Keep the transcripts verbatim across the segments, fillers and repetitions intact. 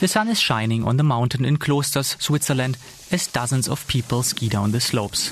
The sun is shining on the mountain in Klosters, Switzerland, as dozens of people ski down the slopes.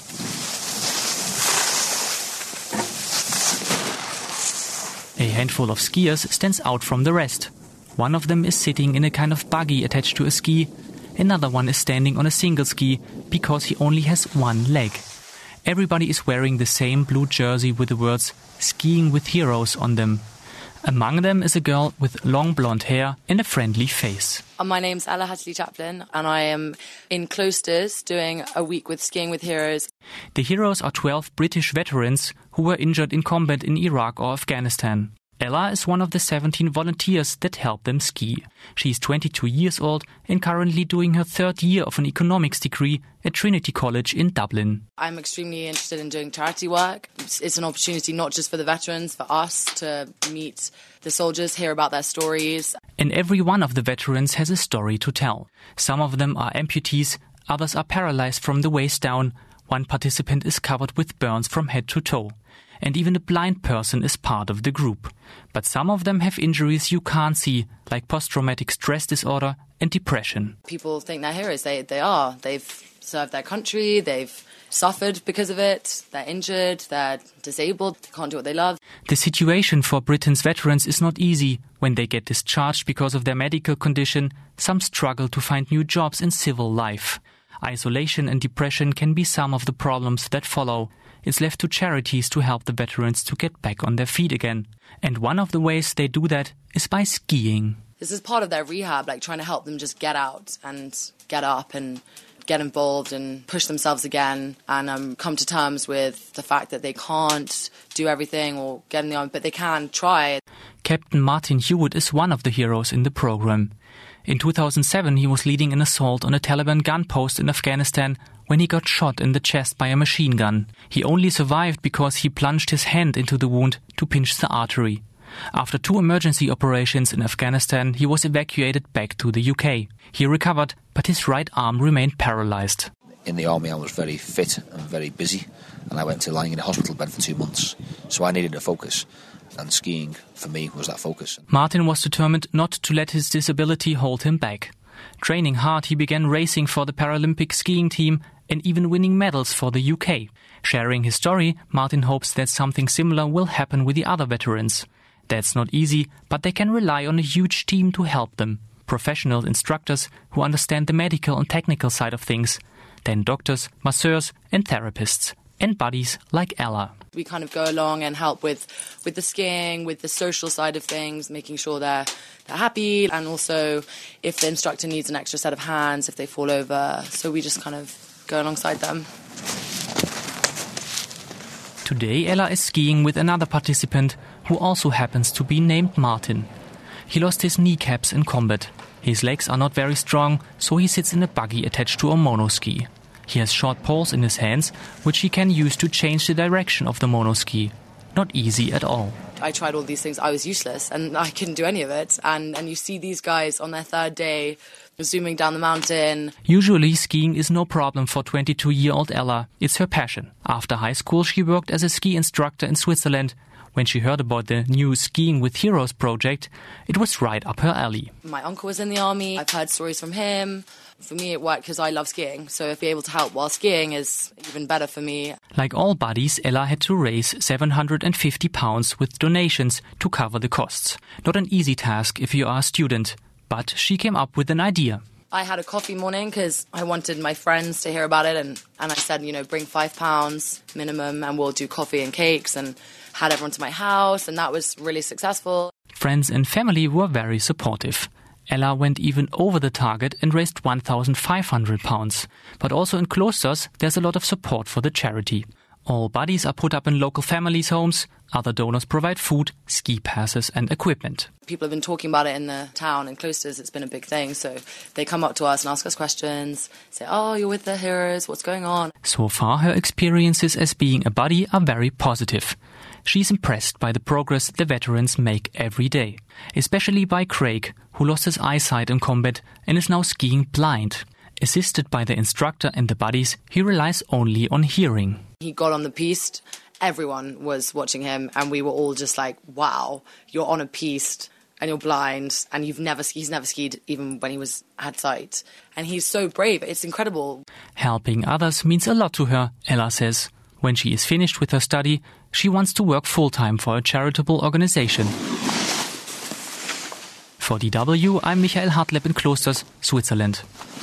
A handful of skiers stands out from the rest. One of them is sitting in a kind of buggy attached to a ski. Another one is standing on a single ski because he only has one leg. Everybody is wearing the same blue jersey with the words "Skiing with Heroes" on them. Among them is a girl with long blonde hair and a friendly face. My name's Ella Hatterley-Chaplin and I am in Klosters doing a week with Skiing with Heroes. The heroes are twelve British veterans who were injured in combat in Iraq or Afghanistan. Ella is one of the seventeen volunteers that help them ski. She is twenty-two years old and currently doing her third year of an economics degree at Trinity College in Dublin. I'm extremely interested in doing charity work. It's, it's an opportunity not just for the veterans, for us to meet the soldiers, hear about their stories. And every one of the veterans has a story to tell. Some of them are amputees, others are paralyzed from the waist down. One participant is covered with burns from head to toe. And even a blind person is part of the group. But some of them have injuries you can't see, like post-traumatic stress disorder and depression. People think they're heroes. They, they are. They've served their country, they've suffered because of it, they're injured, they're disabled, they can't do what they love. The situation for Britain's veterans is not easy. When they get discharged because of their medical condition, some struggle to find new jobs in civil life. Isolation and depression can be some of the problems that follow. It's left to charities to help the veterans to get back on their feet again. And one of the ways they do that is by skiing. This is part of their rehab, like trying to help them just get out and get up and get involved and push themselves again and um, come to terms with the fact that they can't do everything or get in the army, but they can try. Captain Martin Hewitt is one of the heroes in the program. In two thousand seven, he was leading an assault on a Taliban gun post in Afghanistan when he got shot in the chest by a machine gun. He only survived because he plunged his hand into the wound to pinch the artery. After two emergency operations in Afghanistan, he was evacuated back to the U K. He recovered, but his right arm remained paralyzed. In the army, I was very fit and very busy, and I went to lying in a hospital bed for two months. So I needed a focus. And skiing, for me, was that focus. Martin was determined not to let his disability hold him back. Training hard, he began racing for the Paralympic skiing team and even winning medals for the U K. Sharing his story, Martin hopes that something similar will happen with the other veterans. That's not easy, but they can rely on a huge team to help them. Professional instructors who understand the medical and technical side of things. Then doctors, masseurs and therapists. And buddies like Ella. We kind of go along and help with, with the skiing, with the social side of things, making sure they're, they're happy, and also if the instructor needs an extra set of hands, if they fall over. So we just kind of go alongside them. Today Ella is skiing with another participant who also happens to be named Martin. He lost his kneecaps in combat. His legs are not very strong, so he sits in a buggy attached to a monoski. He has short poles in his hands, which he can use to change the direction of the monoski. Not easy at all. I tried all these things. I was useless, and I couldn't do any of it. And, and you see these guys on their third day zooming down the mountain. Usually, skiing is no problem for twenty-two-year-old Ella. It's her passion. After high school, she worked as a ski instructor in Switzerland. When she heard about the new Skiing with Heroes project, it was right up her alley. My uncle was in the army. I've heard stories from him. For me, it worked because I love skiing. So if you're able to help while skiing is even better for me. Like all buddies, Ella had to raise seven hundred fifty pounds with donations to cover the costs. Not an easy task if you are a student, but she came up with an idea. I had a coffee morning because I wanted my friends to hear about it. And, and I said, you know, bring five pounds minimum and we'll do coffee and cakes, and had everyone to my house. And that was really successful. Friends and family were very supportive. Ella went even over the target and raised one thousand five hundred pounds. But also in Klosters, there's a lot of support for the charity. All buddies are put up in local families' homes. Other donors provide food, ski passes and equipment. People have been talking about it in the town and Klosters. It's been a big thing. So they come up to us and ask us questions, say, oh, you're with the heroes, what's going on? So far, her experiences as being a buddy are very positive. She's impressed by the progress the veterans make every day, especially by Craig, who lost his eyesight in combat and is now skiing blind. Assisted by the instructor and the buddies, he relies only on hearing. He got on the piste, everyone was watching him, and we were all just like, wow, you're on a piste and you're blind and you've never he's never skied even when he was had sight. And he's so brave. It's incredible. Helping others means a lot to her, Ella says. When she is finished with her study, she wants to work full-time for a charitable organization. For D W, I'm Michael Hartleb in Klosters, Switzerland.